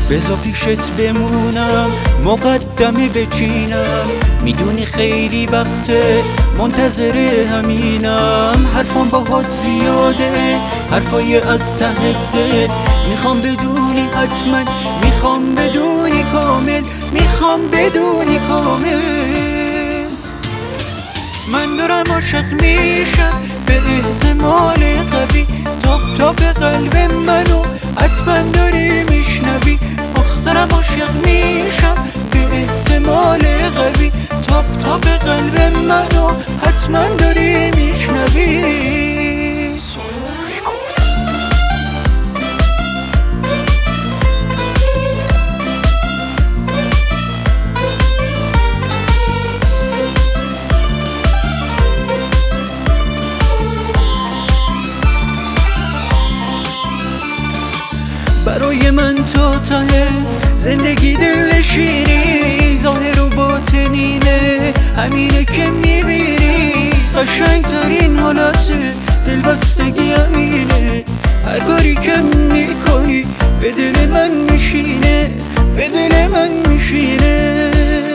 بذار پیشت بمونم مقدمه بچینم، میدونی خیلی وقته منتظر همینم. حرفام باهات زیاده، حرفای از ته دل، میخوام بدونی حتما، میخوام بدونی کامل، میخوام بدونی کامل. من دارم عاشق میشم به احتمال قوی، تاب به قلب منو حتما داری میشنوی. دارم عاشق میشم به احتمال قوی، تاب به قلب منو حتما داری میشنوی. برای من تو ته زندگی دلنشینی، ظاهر و باطنینه همینه که میبینی. قشنگترین حالت دلبستگی همینه، هر کاری که میکنی به دل من میشینه، به دل من میشینه.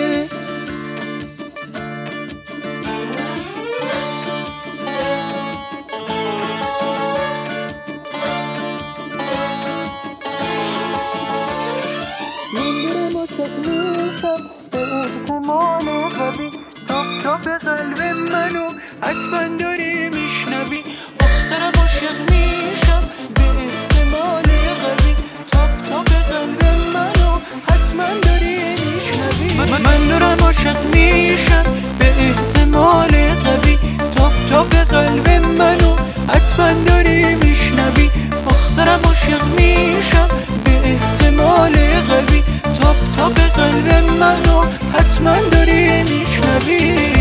به احتمال قوی، تاب به قلب منو حتما داری میشنوی. دارم عاشق میشم به احتمال قوی، تاب به قلب منو حتما داری میشنوی. من دارم عاشق میشم به احتمال قوی، تاب به قلب منو حتما داری میشنوی. دارم عاشق میشم به احتمال قوی، تاب به قلب منو حتما داری میشنوی.